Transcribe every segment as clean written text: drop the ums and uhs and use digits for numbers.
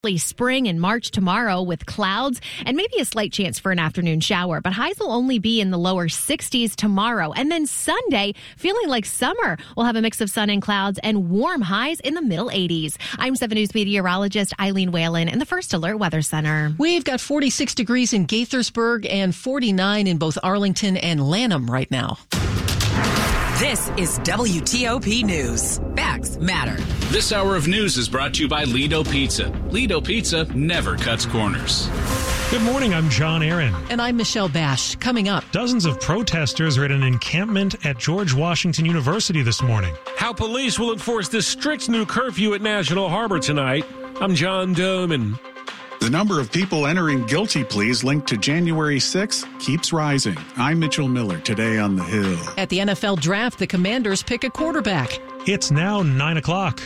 Spring and March tomorrow with clouds and maybe a slight chance for an afternoon shower, but highs will only be in the lower 60s tomorrow. And then Sunday, feeling like summer. We'll have a mix of sun and clouds and warm highs in the middle 80s. I'm 7 News meteorologist Eileen Whalen in the First Alert Weather Center. We've got 46 degrees in Gaithersburg and 49 in both Arlington and Lanham right now. This is WTOP News. Facts matter. This hour of news is brought to you by Lido Pizza. Lido Pizza never cuts corners. Good morning, I'm John Aaron. And I'm Michelle Bash. Coming up, Dozens of protesters are at an encampment at George Washington University this morning. How police will enforce this strict new curfew at National Harbor tonight. I'm John Doman. The number of people entering guilty pleas linked to January 6th keeps rising. I'm Mitchell Miller, today on The Hill. At the NFL draft, the Commanders pick a quarterback. It's now 9 o'clock.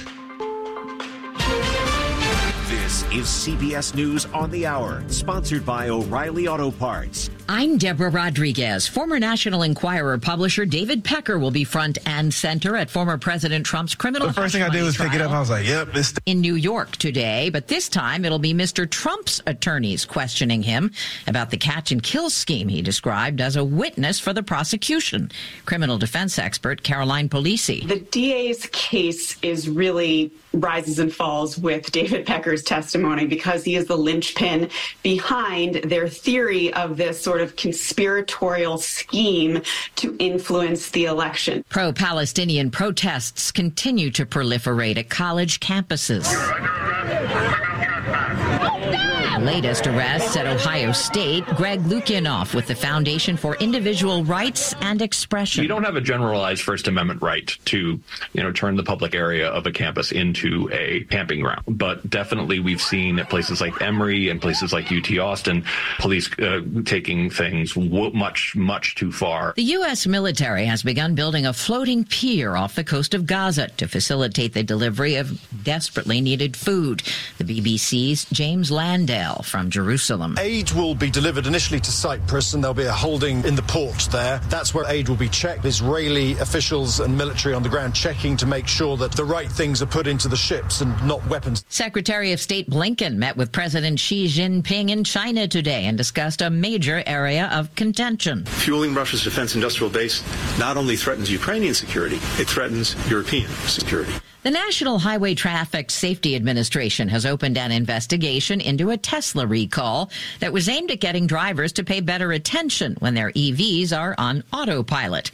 This is CBS News on the Hour, sponsored by O'Reilly Auto Parts. I'm Deborah Rodriguez. Former National Enquirer publisher David Pecker will be front and center at former President Trump's criminal trial. The first thing I did was pick it up. I was like, yep. In New York today, but this time it'll be Mr. Trump's attorneys questioning him about the catch and kill scheme he described as a witness for the prosecution. Criminal defense expert Caroline Polisi. The DA's case is really rises and falls with David Pecker's testimony because he is the linchpin behind their theory of this sort of conspiratorial scheme to influence the election. Pro-Palestinian protests continue to proliferate at college campuses. Latest arrests at Ohio State. Greg Lukianoff with the Foundation for Individual Rights and Expression. You don't have a generalized First Amendment right to, turn the public area of a campus into a camping ground. But definitely we've seen at places like Emory and places like UT Austin, police taking things much, much too far. The U.S. military has begun building a floating pier off the coast of Gaza to facilitate the delivery of desperately needed food. The BBC's James Landale from Jerusalem. Aid will be delivered initially to Cyprus, and there'll be a holding in the port there. That's where aid will be checked. Israeli officials and military on the ground checking to make sure that the right things are put into the ships and not weapons. Secretary of State Blinken met with President Xi Jinping in China today and discussed a major area of contention. Fueling Russia's defense industrial base not only threatens Ukrainian security, it threatens European security. The National Highway Traffic Safety Administration has opened an investigation into a Tesla recall that was aimed at getting drivers to pay better attention when their EVs are on autopilot.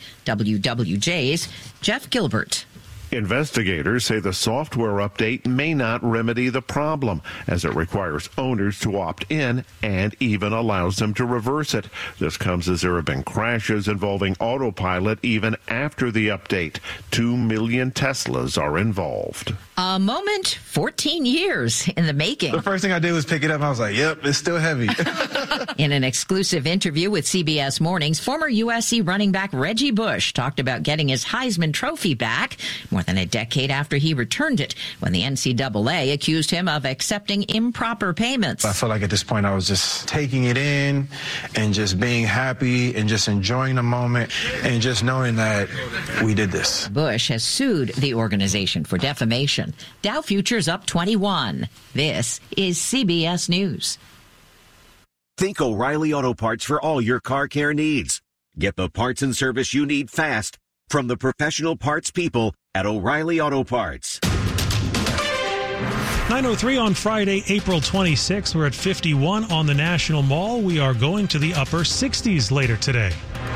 WWJ's Jeff Gilbert. Investigators say the software update may not remedy the problem, as it requires owners to opt in and even allows them to reverse it. This comes as there have been crashes involving autopilot even after the update. 2 million Teslas are involved. A moment 14 years in the making. The first thing I did was pick it up. I was like, yep, it's still heavy. In an exclusive interview with CBS Mornings, former USC running back Reggie Bush talked about getting his Heisman Trophy back more than a decade after he returned it when the NCAA accused him of accepting improper payments. I felt like at this point I was just taking it in and just being happy and just enjoying the moment and just knowing that we did this. Bush has sued the organization for defamation. Dow futures up 21. This is CBS News. Think O'Reilly Auto Parts for all your car care needs. Get the parts and service you need fast from the professional parts people at O'Reilly Auto Parts. 9:03 on Friday, April 26th. We're at 51 on the National Mall. We are going to the upper 60s later today.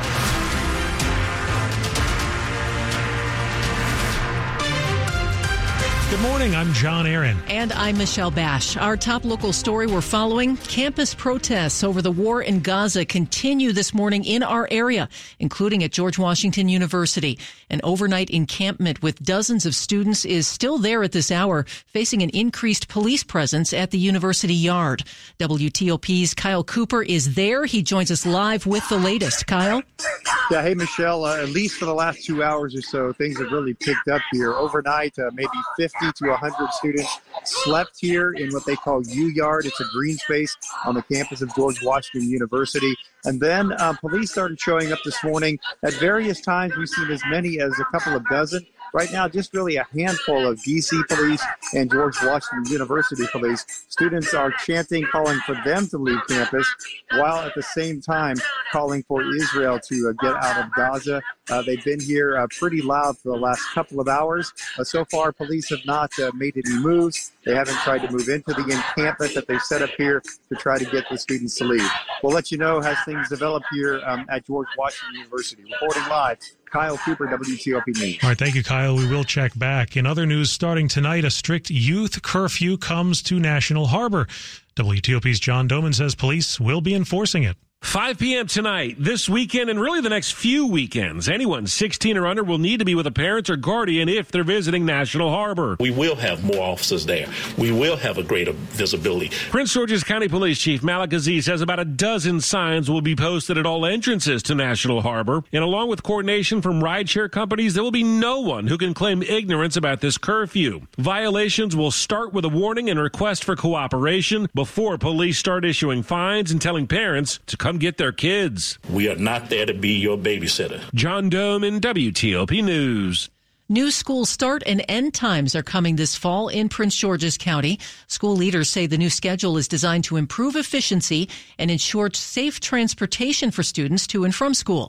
Good morning, I'm John Aaron. And I'm Michelle Bash. Our top local story we're following: campus protests over the war in Gaza continue this morning in our area, including at George Washington University. An overnight encampment with dozens of students is still there at this hour, facing an increased police presence at the university yard. WTOP's Kyle Cooper is there. He joins us live with the latest. Kyle? Yeah, hey, Michelle. At least for the last 2 hours or so, things have really picked up here. Overnight, maybe 50 to 100 students slept here in what they call U-Yard. It's a green space on the campus of George Washington University. And then police started showing up this morning. At various times, we've seen as many as a couple of dozen. Right now, just really a handful of D.C. police and George Washington University police. Students are chanting, calling for them to leave campus, while at the same time calling for Israel to get out of Gaza. They've been here pretty loud for the last couple of hours. So far, police have not made any moves. They haven't tried to move into the encampment that they've set up here to try to get the students to leave. We'll let you know as things develop here at George Washington University. Reporting live, Kyle Cooper, WTOP News. All right, thank you, Kyle. We will check back. In other news, starting tonight, a strict youth curfew comes to National Harbor. WTOP's John Doman says police will be enforcing it. 5 p.m. tonight, this weekend, and really the next few weekends. Anyone 16 or under will need to be with a parent or guardian if they're visiting National Harbor. We will have more officers there. We will have a greater visibility. Prince George's County Police Chief Malik Aziz says about a dozen signs will be posted at all entrances to National Harbor. And along with coordination from rideshare companies, there will be no one who can claim ignorance about this curfew. Violations will start with a warning and request for cooperation before police start issuing fines and telling parents to come get their kids. We are not there to be your babysitter. John Doman, WTOP News. New school start and end times are coming this fall in Prince George's County. School leaders say the new schedule is designed to improve efficiency and ensure safe transportation for students to and from school.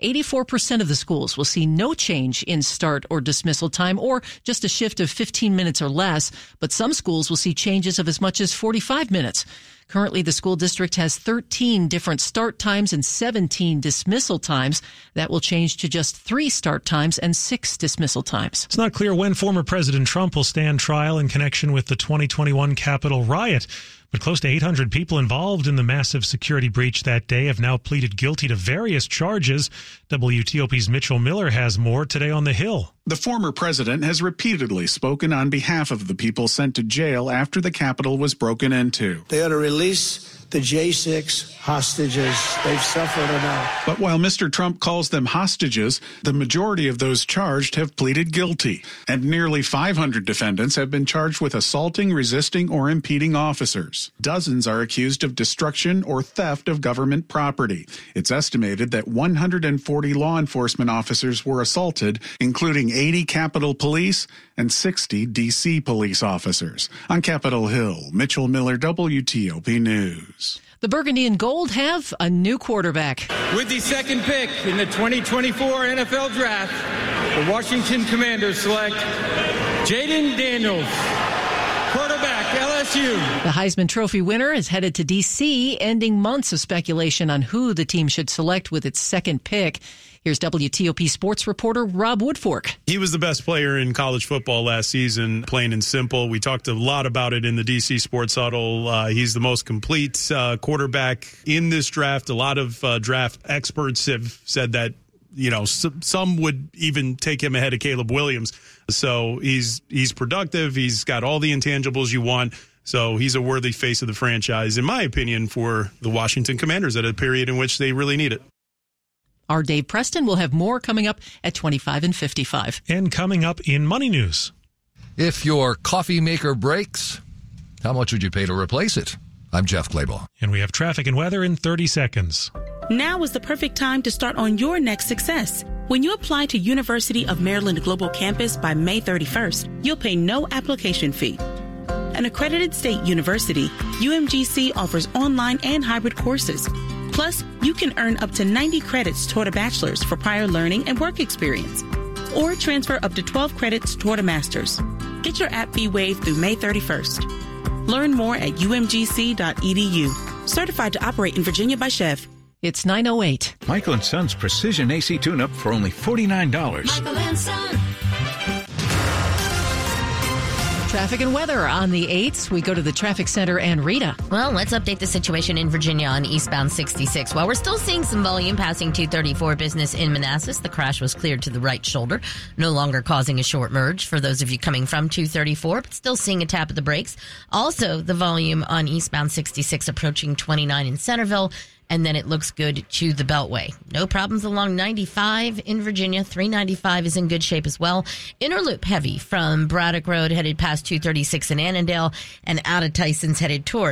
84% of the schools will see no change in start or dismissal time or just a shift of 15 minutes or less, but some schools will see changes of as much as 45 minutes. Currently, the school district has 13 different start times and 17 dismissal times. That will change to just 3 start times and 6 dismissal times. It's not clear when former President Trump will stand trial in connection with the 2021 Capitol riot. But close to 800 people involved in the massive security breach that day have now pleaded guilty to various charges. WTOP's Mitchell Miller has more today on the Hill. The former president has repeatedly spoken on behalf of the people sent to jail after the Capitol was broken into. They ought to release the J6 hostages. They've suffered enough. But while Mr. Trump calls them hostages, the majority of those charged have pleaded guilty. And nearly 500 defendants have been charged with assaulting, resisting, or impeding officers. Dozens are accused of destruction or theft of government property. It's estimated that 140 law enforcement officers were assaulted, including 80 Capitol Police and 60 D.C. police officers. On Capitol Hill, Mitchell Miller, WTOP News. The Burgundy and Gold have a new quarterback. With the second pick in the 2024 NFL Draft, the Washington Commanders select Jaden Daniels, quarterback, LSU. The Heisman Trophy winner is headed to D.C., ending months of speculation on who the team should select with its second pick. Here's WTOP sports reporter Rob Woodfork. He was the best player in college football last season, plain and simple. We talked a lot about it in the DC Sports Huddle. He's the most complete quarterback in this draft. A lot of draft experts have said that, you know, some would even take him ahead of Caleb Williams. So he's productive. He's got all the intangibles you want. So he's a worthy face of the franchise, in my opinion, for the Washington Commanders at a period in which they really need it. Our Dave Preston will have more coming up at 25 and 55. And coming up in Money News. If your coffee maker breaks, how much would you pay to replace it? I'm Jeff Claybaugh. And we have traffic and weather in 30 seconds. Now is the perfect time to start on your next success. When you apply to University of Maryland Global Campus by May 31st, you'll pay no application fee. An accredited state university, UMGC offers online and hybrid courses. Plus, you can earn up to 90 credits toward a bachelor's for prior learning and work experience, or transfer up to 12 credits toward a master's. Get your app fee waived through May 31st. Learn more at umgc.edu. Certified to operate in Virginia by Chev. It's 9:08. Michael & Son's Precision AC Tune-Up for only $49. Michael & Son. Traffic and weather on the 8th. We go to the traffic center and Rita. Well, let's update the situation in Virginia on eastbound 66. While we're still seeing some volume passing 234 business in Manassas, the crash was cleared to the right shoulder, no longer causing a short merge for those of you coming from 234, but still seeing a tap of the brakes. Also, the volume on eastbound 66 approaching 29 in Centerville. And then it looks good to the Beltway. No problems along 95 in Virginia. 395 is in good shape as well. Inner loop heavy from Braddock Road headed past 236 in Annandale and out of Tyson's headed toward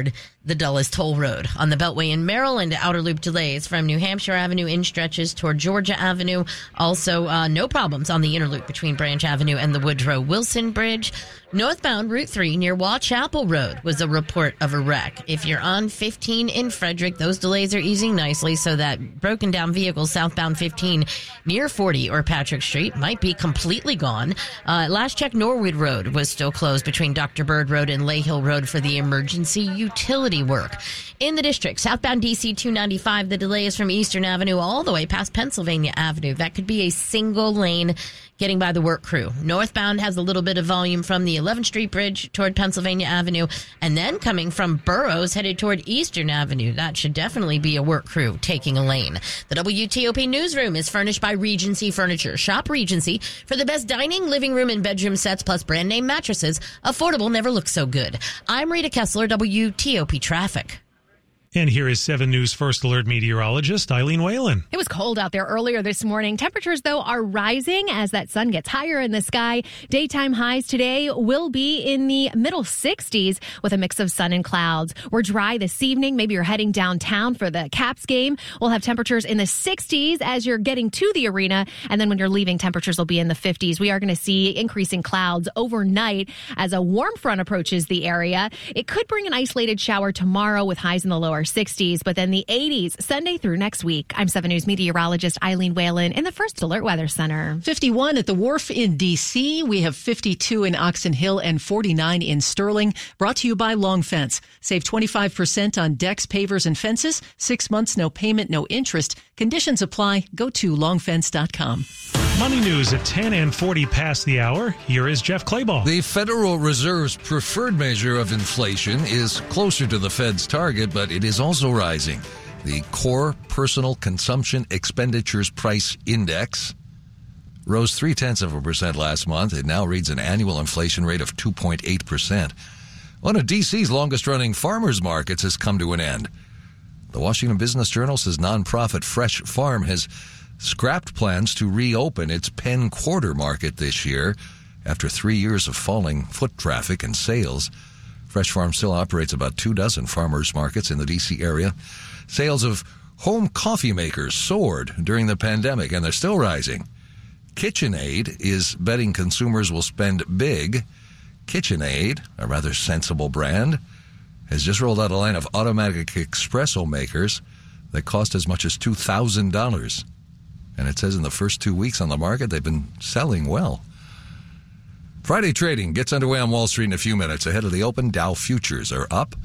the Dulles Toll Road. On the Beltway in Maryland, outer loop delays from New Hampshire Avenue in stretches toward Georgia Avenue. Also, no problems on the inner loop between Branch Avenue and the Woodrow Wilson Bridge. Northbound Route 3 near Wauchapel Road was a report of a wreck. If you're on 15 in Frederick, those delays are easing nicely, so that broken down vehicle southbound 15 near 40 or Patrick Street might be completely gone. Last check, Norwood Road was still closed between Dr. Bird Road and Lay Hill Road for the emergency utility work. In the district, southbound DC 295, the delay is from Eastern Avenue all the way past Pennsylvania Avenue. That could be a single lane getting by the work crew. Northbound has a little bit of volume from the 11th Street Bridge toward Pennsylvania Avenue, and then coming from Burroughs headed toward Eastern Avenue. That should definitely be a work crew taking a lane. The WTOP newsroom is furnished by Regency Furniture. Shop Regency for the best dining, living room, and bedroom sets, plus brand name mattresses. Affordable never looks so good. I'm Rita Kessler, WTOP Traffic. And here is 7 News First Alert meteorologist Eileen Whalen. It was cold out there earlier this morning. Temperatures, though, are rising as that sun gets higher in the sky. Daytime highs today will be in the middle 60s with a mix of sun and clouds. We're dry this evening. Maybe you're heading downtown for the Caps game. We'll have temperatures in the 60s as you're getting to the arena. And then when you're leaving, temperatures will be in the 50s. We are going to see increasing clouds overnight as a warm front approaches the area. It could bring an isolated shower tomorrow with highs in the lower 60s, but then the 80s Sunday through next week. I'm 7 News meteorologist Eileen Whalen in the First Alert Weather Center. 51 at the Wharf in D.C. We have 52 in Oxon Hill and 49 in Sterling. Brought to you by Long Fence. Save 25% on decks, pavers, and fences. 6 months, no payment, no interest. Conditions apply. Go to longfence.com. Money news at 10 and 40 past the hour. Here is Jeff Clayball. The Federal Reserve's preferred measure of inflation is closer to the Fed's target, but it is also rising. The Core Personal Consumption Expenditures Price Index rose 0.3% last month. It now reads an annual inflation rate of 2.8%. One of D.C.'s longest-running farmers markets has come to an end. The Washington Business Journal says nonprofit Fresh Farm has scrapped plans to reopen its Penn Quarter Market this year after 3 years of falling foot traffic and sales. Fresh Farm still operates about 24 farmers markets in the D.C. area. Sales of home coffee makers soared during the pandemic, and they're still rising. KitchenAid is betting consumers will spend big. KitchenAid, a rather sensible brand, has just rolled out a line of automatic espresso makers that cost as much as $2,000. And it says in the first 2 weeks on the market, they've been selling well. Friday trading gets underway on Wall Street in a few minutes. Ahead of the open, Dow futures are up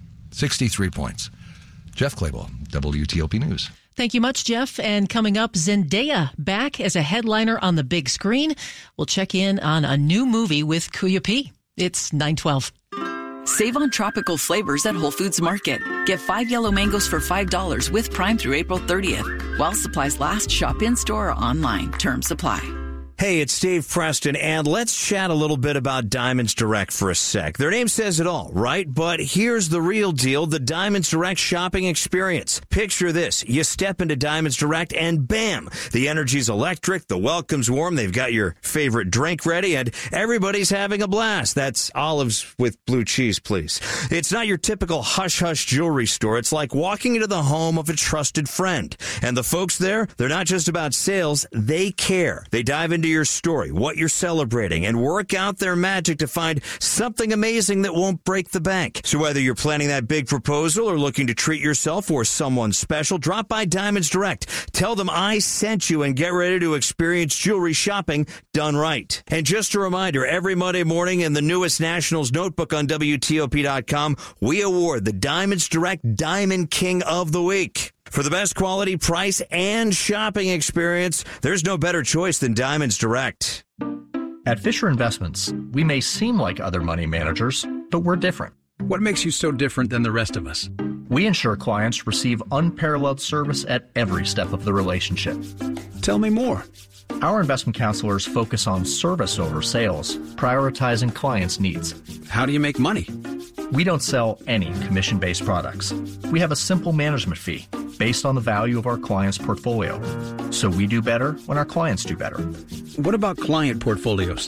63 points. Jeff Clayball, WTOP News. Thank you much, Jeff. And coming up, Zendaya back as a headliner on the big screen. We'll check in on a new movie with Kuya P. It's 9:12. Save on tropical flavors at Whole Foods Market. Get 5 yellow mangoes for $5 with Prime through April 30th. While supplies last, shop in-store or online. Terms apply. Hey, it's Dave Preston, and let's chat a little bit about Diamonds Direct for a sec. Their name says it all, right? But here's the real deal, the Diamonds Direct shopping experience. Picture this. You step into Diamonds Direct, and bam! The energy's electric, the welcome's warm, they've got your favorite drink ready, and everybody's having a blast. That's olives with blue cheese, please. It's not your typical hush-hush jewelry store. It's like walking into the home of a trusted friend. And the folks there, they're not just about sales, they care. They dive into your story, what you're celebrating, and work out their magic to find something amazing that won't break the bank. So whether you're planning that big proposal or looking to treat yourself or someone special, drop by Diamonds Direct. Tell them I sent you and get ready to experience jewelry shopping done right. And just a reminder, every Monday morning in the newest Nationals notebook on WTOP.com, we award the Diamonds Direct Diamond King of the Week. For the best quality, price, and shopping experience, there's no better choice than Diamonds Direct. At Fisher Investments, we may seem like other money managers, but we're different. What makes you so different than the rest of us? We ensure clients receive unparalleled service at every step of the relationship. Tell me more. Our investment counselors focus on service over sales, prioritizing clients' needs. How do you make money? We don't sell any commission-based products. We have a simple management fee based on the value of our clients' portfolio. So we do better when our clients do better. What about client portfolios?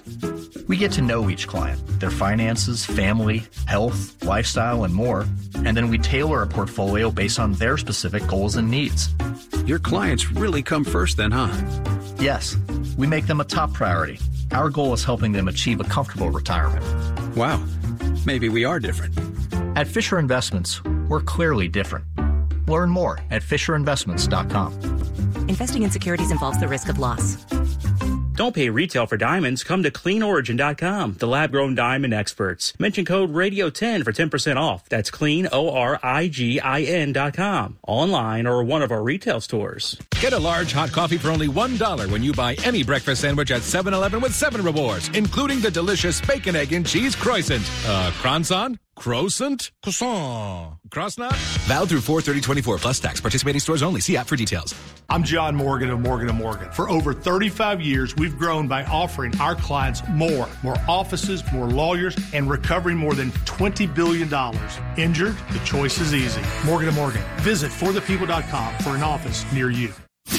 We get to know each client, their finances, family, health, lifestyle, and more, and then we tailor a portfolio based on their specific goals and needs. Your clients really come first then, huh? Yes, we make them a top priority. Our goal is helping them achieve a comfortable retirement. Wow, maybe we are different. At Fisher Investments, we're clearly different. Learn more at FisherInvestments.com. Investing in securities involves the risk of loss. Don't pay retail for diamonds. Come to CleanOrigin.com, the lab-grown diamond experts. Mention code Radio10 for 10% off. That's CleanOrigin.com. Online or one of our retail stores. Get a large hot coffee for only $1 when you buy any breakfast sandwich at 7-Eleven with 7 rewards, including the delicious bacon, egg, and cheese croissant. Croissant? Croissant? Croissant? Valid through 4/30/24 plus tax. Participating stores only. See app for details. I'm John Morgan of Morgan & Morgan. For over 35 years, we've grown by offering our clients more offices, more lawyers, and recovering more than $20 billion. Injured? The choice is easy. Morgan & Morgan. Visit forthepeople.com for an office near you.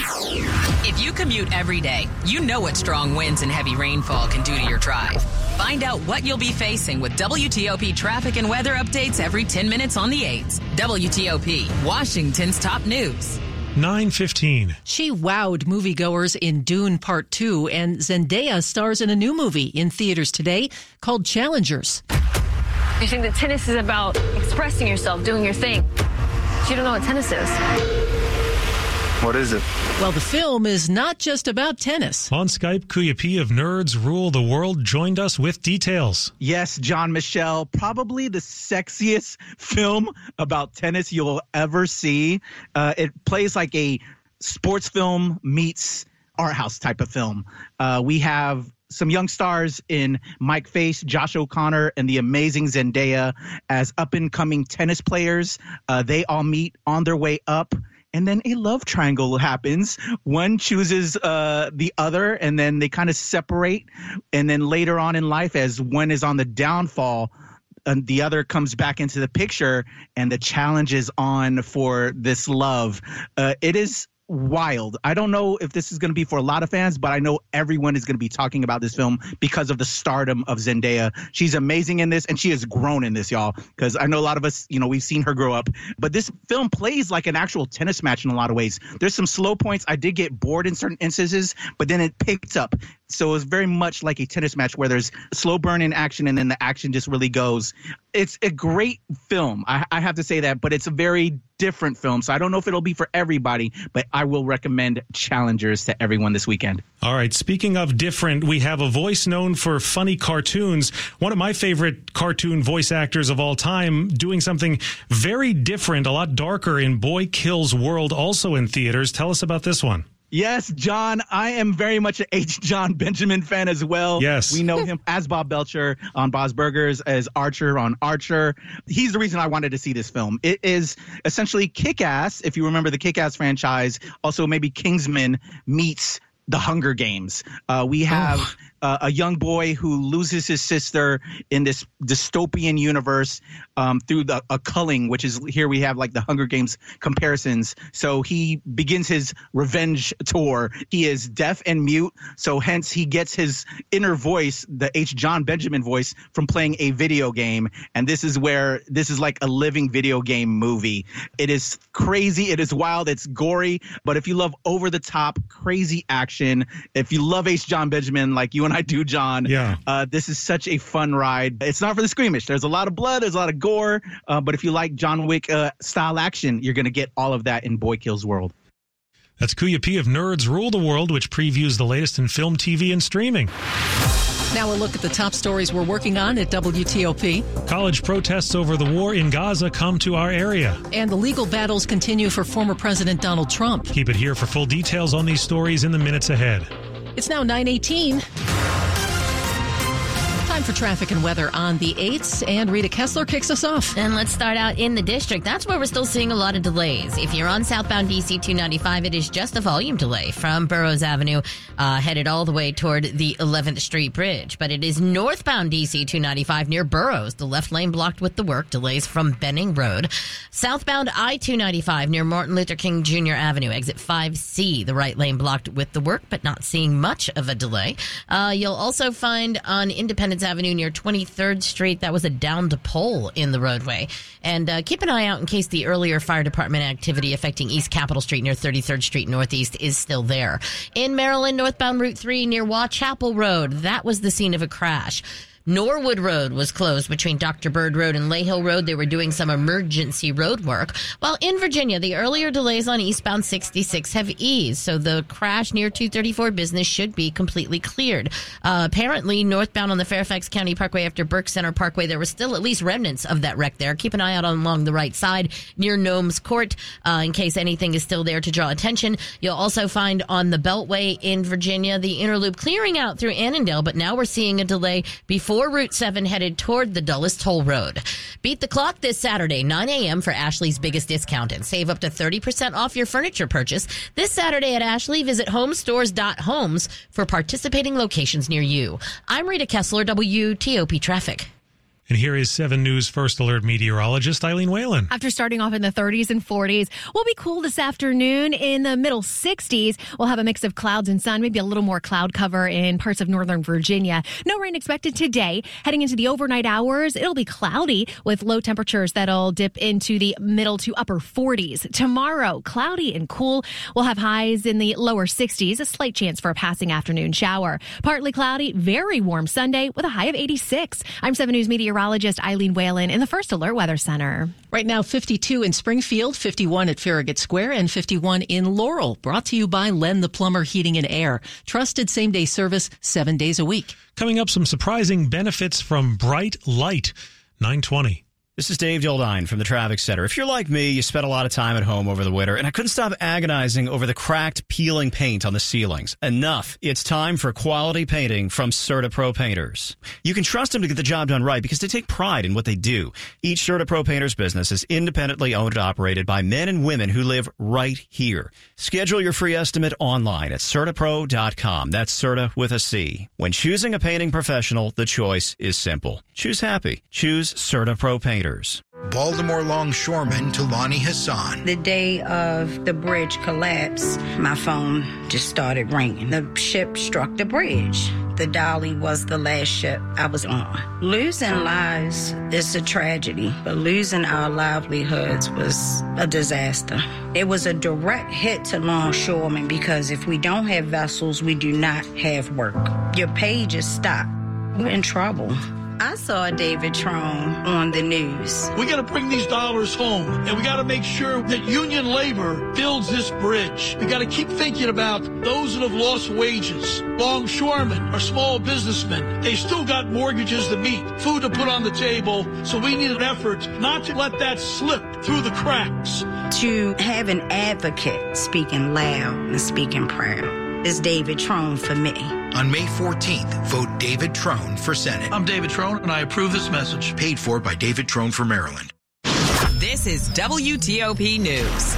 If you commute every day, you know what strong winds and heavy rainfall can do to your drive. Find out what you'll be facing with WTOP traffic and weather updates every 10 minutes on the 8s. WTOP, Washington's top news. 9:15. She wowed moviegoers in Dune Part 2, and Zendaya stars in a new movie in theaters today called Challengers. You think that tennis is about expressing yourself, doing your thing. But you don't know what tennis is. What is it? Well, the film is not just about tennis. On Skype, Kuya P of Nerds Rule the World joined us with details. Yes, John Michelle, probably the sexiest film about tennis you'll ever see. It plays like a sports film meets art house type of film. We have some young stars in Mike Face, Josh O'Connor, and the amazing Zendaya as up-and-coming tennis players. They all meet on their way up. And then a love triangle happens. One chooses the other, and then they kind of separate. And then later on in life, as one is on the downfall, the other comes back into the picture, and the challenge is on for this love. It is wild. I don't know if this is going to be for a lot of fans, but I know everyone is going to be talking about this film because of the stardom of Zendaya. She's amazing in this, and she has grown in this, y'all, because I know a lot of us, we've seen her grow up. But this film plays like an actual tennis match in a lot of ways. There's some slow points. I did get bored in certain instances, but then it picked up. So it's very much like a tennis match where there's slow burn in action, and then the action just really goes. It's a great film. I have to say that, but it's a very different film. So I don't know if it'll be for everybody, but I will recommend Challengers to everyone this weekend. All right. Speaking of different, we have a voice known for funny cartoons. One of my favorite cartoon voice actors of all time doing something very different, a lot darker in Boy Kills World, also in theaters. Tell us about this one. Yes, John, I am very much an H. John Benjamin fan as well. Yes. We know him as Bob Belcher on Bob's Burgers, as Archer on Archer. He's the reason I wanted to see this film. It is essentially Kick-Ass, if you remember the Kick-Ass franchise, also maybe Kingsman meets the Hunger Games. We have a young boy who loses his sister in this dystopian universe through a culling, which is here we have like the Hunger Games comparisons. So he begins his revenge tour. He is deaf and mute, so hence he gets his inner voice, the H. John Benjamin voice, from playing a video game. And this is where this is like a living video game movie. It is crazy. It is wild. It's gory. But if you love over-the-top, crazy action, if you love H. John Benjamin like you and I do, John, this is such a fun ride. It's not for the squeamish. There's a lot of blood. There's a lot of gore. But if you like John Wick style action, you're going to get all of that in Boy Kills World. That's Kuya P of Nerds Rule the World, which previews the latest in film, TV, and streaming. Now a look at the top stories we're working on at WTOP. College protests over the war in Gaza come to our area. And the legal battles continue for former President Donald Trump. Keep it here for full details on these stories in the minutes ahead. It's now 9:18. Time Time for traffic and weather on the 8s, and Rita Kessler kicks us off. And let's start out in the district. That's where we're still seeing a lot of delays. If you're on southbound DC 295, it is just a volume delay from Burroughs Avenue, headed all the way toward the 11th Street Bridge. But it is northbound DC 295 near Burroughs, the left lane blocked with the work, delays from Benning Road. Southbound I-295 near Martin Luther King Jr. Avenue, exit 5C, the right lane blocked with the work, but not seeing much of a delay. You'll also find on Independence Avenue near 23rd Street, that was a downed pole in the roadway. And keep an eye out in case the earlier fire department activity affecting East Capitol Street near 33rd Street Northeast is still there. In Maryland, northbound Route 3 near Watchapel Road, that was the scene of a crash. Norwood Road was closed between Dr. Bird Road and Lay Hill Road. They were doing some emergency road work. While in Virginia, the earlier delays on eastbound 66 have eased, so the crash near 234 Business should be completely cleared. Apparently, northbound on the Fairfax County Parkway after Burke Center Parkway, there was still at least remnants of that wreck there. Keep an eye out along the right side near Gnomes Court in case anything is still there to draw attention. You'll also find on the Beltway in Virginia the inner loop clearing out through Annandale, but now we're seeing a delay before Route 7 headed toward the Dulles Toll Road. Beat the clock this Saturday, 9 a.m. for Ashley's biggest discount and save up to 30% off your furniture purchase. This Saturday at Ashley, visit homestores.homes for participating locations near you. I'm Rita Kessler, WTOP Traffic. And here is 7 News First Alert meteorologist Eileen Whalen. After starting off in the 30s and 40s, we'll be cool this afternoon in the middle 60s. We'll have a mix of clouds and sun, maybe a little more cloud cover in parts of northern Virginia. No rain expected today. Heading into the overnight hours, it'll be cloudy with low temperatures that'll dip into the middle to upper 40s. Tomorrow, cloudy and cool. We'll have highs in the lower 60s, a slight chance for a passing afternoon shower. Partly cloudy, very warm Sunday with a high of 86. I'm 7 News meteorologist Eileen Whalen in the First Alert Weather Center. Right now, 52 in Springfield, 51 at Farragut Square, and 51 in Laurel. Brought to you by Len the Plumber Heating and Air. Trusted same-day service 7 days a week. Coming up, some surprising benefits from bright light. 9:20. This is Dave Dildine from the Traffic Center. If you're like me, you spent a lot of time at home over the winter, and I couldn't stop agonizing over the cracked, peeling paint on the ceilings. Enough. It's time for quality painting from CertaPro Painters. You can trust them to get the job done right because they take pride in what they do. Each CertaPro Painters business is independently owned and operated by men and women who live right here. Schedule your free estimate online at CertaPro.com. That's Certa with a C. When choosing a painting professional, the choice is simple. Choose happy. Choose CertaPro Painters. Baltimore longshoreman Tulani Hassan. The day of the bridge collapse, my phone just started ringing. The ship struck the bridge. The Dolly was the last ship I was on. Losing lives is a tragedy, but losing our livelihoods was a disaster. It was a direct hit to longshoremen because if we don't have vessels, we do not have work. Your pay just stopped. We're in trouble. I saw David Trone on the news. We got to bring these dollars home, and we got to make sure that union labor builds this bridge. We got to keep thinking about those that have lost wages. Longshoremen are small businessmen. They still got mortgages to meet, food to put on the table, so we need an effort not to let that slip through the cracks. To have an advocate speaking loud and speaking proud is David Trone for me. On May 14th, vote David Trone for Senate. I'm David Trone, and I approve this message. Paid for by David Trone for Maryland. This is WTOP News.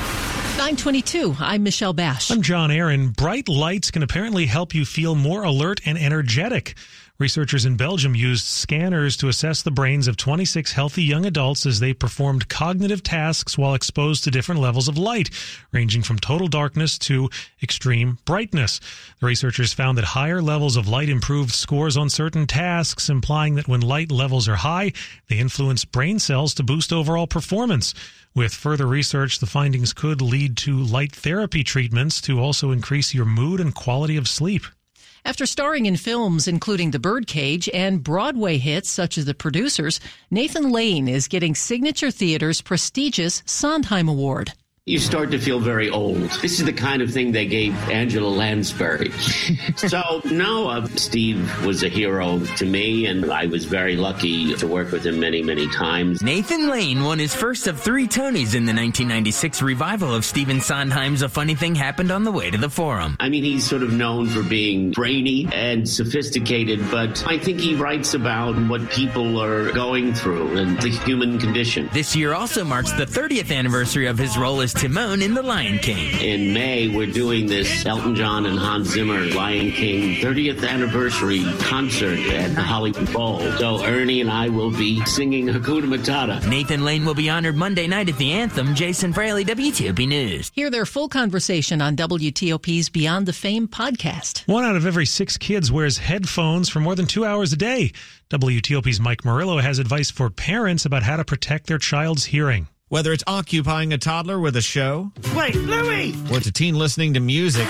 9:22. I'm Michelle Bash. I'm John Aaron. Bright lights can apparently help you feel more alert and energetic. Researchers in Belgium used scanners to assess the brains of 26 healthy young adults as they performed cognitive tasks while exposed to different levels of light, ranging from total darkness to extreme brightness. The researchers found that higher levels of light improved scores on certain tasks, implying that when light levels are high, they influence brain cells to boost overall performance. With further research, the findings could lead to light therapy treatments to also increase your mood and quality of sleep. After starring in films including The Birdcage and Broadway hits such as The Producers, Nathan Lane is getting Signature Theater's prestigious Sondheim Award. You start to feel very old. This is the kind of thing they gave Angela Lansbury. So, no, Steve was a hero to me, and I was very lucky to work with him many, many times. Nathan Lane won his first of 3 Tonys in the 1996 revival of Stephen Sondheim's A Funny Thing Happened on the Way to the Forum. I mean, he's sort of known for being brainy and sophisticated, but I think he writes about what people are going through and the human condition. This year also marks the 30th anniversary of his role as Timon in The Lion King. In May, we're doing this Elton John and Hans Zimmer Lion King 30th anniversary concert at the Hollywood Bowl. So Ernie and I will be singing Hakuna Matata. Nathan Lane will be honored Monday night at the Anthem. Jason Fraley, WTOP News. Hear their full conversation on WTOP's Beyond the Fame podcast. 1 out of every 6 kids wears headphones for more than 2 hours a day. WTOP's Mike Murillo has advice for parents about how to protect their child's hearing. Whether it's occupying a toddler with a show, wait, Louie, or it's a teen listening to music,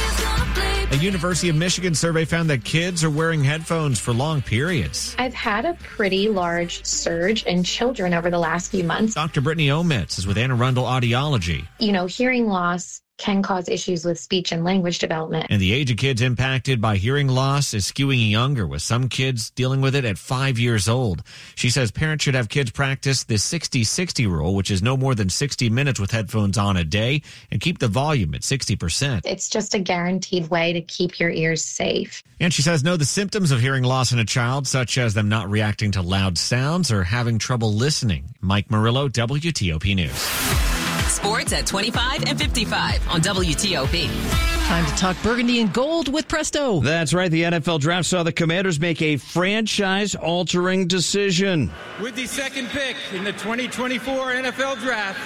a University of Michigan survey found that kids are wearing headphones for long periods. I've had a pretty large surge in children over the last few months. Dr. Brittany Omitz is with Anne Arundel Audiology. Hearing loss can cause issues with speech and language development. And the age of kids impacted by hearing loss is skewing younger, with some kids dealing with it at 5 years old. She says parents should have kids practice the 60-60 rule, which is no more than 60 minutes with headphones on a day, and keep the volume at 60%. It's just a guaranteed way to keep your ears safe. And she says know the symptoms of hearing loss in a child, such as them not reacting to loud sounds or having trouble listening. Mike Murillo, WTOP News. Sports at 25 and 55 on WTOP. Time to talk burgundy and gold with Presto. That's right. The NFL draft saw the Commanders make a franchise-altering decision. With the second pick in the 2024 NFL draft,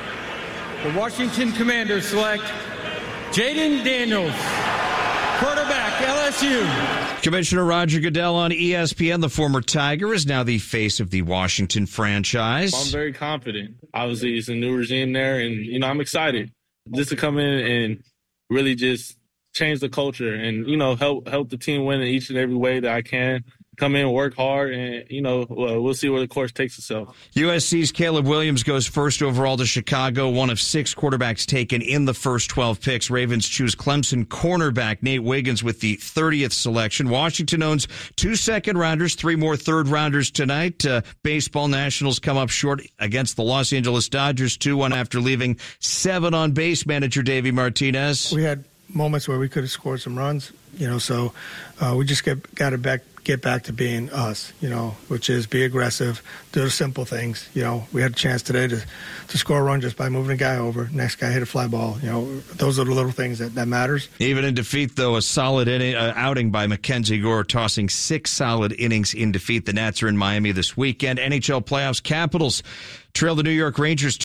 the Washington Commanders select Jaden Daniels, quarterback, LSU. Commissioner Roger Goodell on ESPN, the former Tiger, is now the face of the Washington franchise. I'm very confident. Obviously, it's a new regime there, and, I'm excited just to come in and really just change the culture and, help the team win in each and every way that I can. Come in, work hard, and, we'll see where the course takes itself. USC's Caleb Williams goes first overall to Chicago, one of 6 quarterbacks taken in the first 12 picks. Ravens choose Clemson cornerback Nate Wiggins with the 30th selection. Washington owns 2 second-rounders, 3 more third-rounders tonight. Baseball Nationals come up short against the Los Angeles Dodgers, 2-1 after leaving 7 on base. Manager Davey Martinez. We had moments where we could have scored some runs, so we just got to get back to being us, which is be aggressive, do the simple things. We had a chance today to score a run just by moving a guy over. Next guy hit a fly ball. Those are the little things that matters. Even in defeat, though, a solid outing by Mackenzie Gore, tossing 6 solid innings in defeat. The Nats are in Miami this weekend. NHL playoffs, Capitals trail the New York Rangers